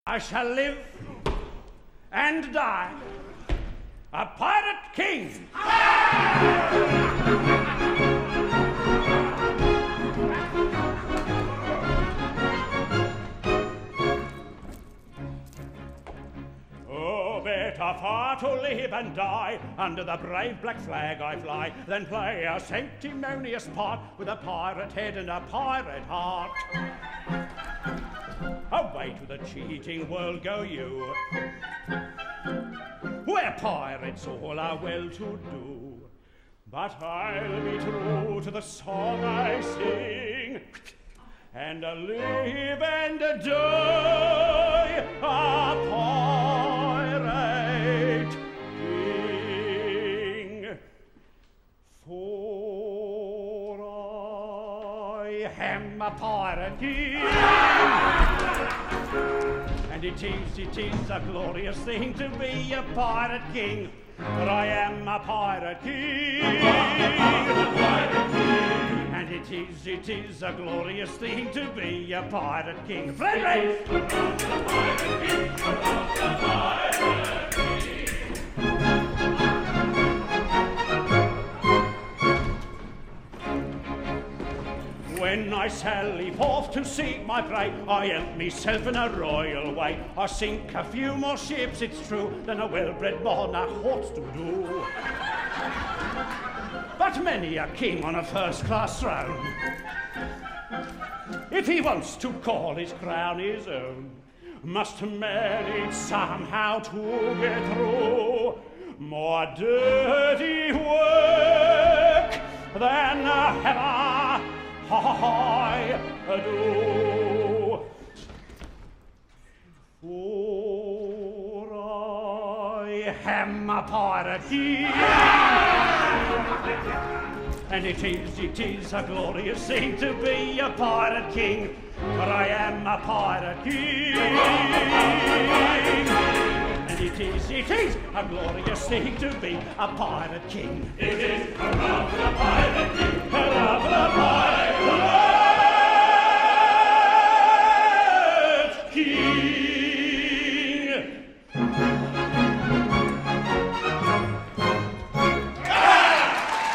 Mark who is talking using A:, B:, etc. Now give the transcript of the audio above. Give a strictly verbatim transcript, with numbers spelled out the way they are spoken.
A: I shall live and die a pirate king. Oh, better far to live and die under the brave black flag I fly than play a sanctimonious part with a pirate head and a pirate heart. Away to the cheating world go you, where pirates all are well to do. But I'll be true to the song I sing, and a live and a die a pirate king. For I am a pirate king, and it is, it is a glorious thing to be a pirate king. For I am a pirate king, a pirate king. And it is, it is a glorious thing to be a pirate king. Friendly! A pirate king, a pirate king. When I sally forth to seek my prey, I help myself in a royal way. I sink a few more ships, it's true, than a well-bred monarch ought to do. But many a king on a first-class throne, if he wants to call his crown his own, must manage somehow to get through more dirty work than ever I do. For I am a pirate king, and it is, it is a glorious thing to be a pirate king. For I am a pirate king, and it is, it is a glorious thing to be a pirate king. It is hurrah for the pirate king, hurrah for the pirate king.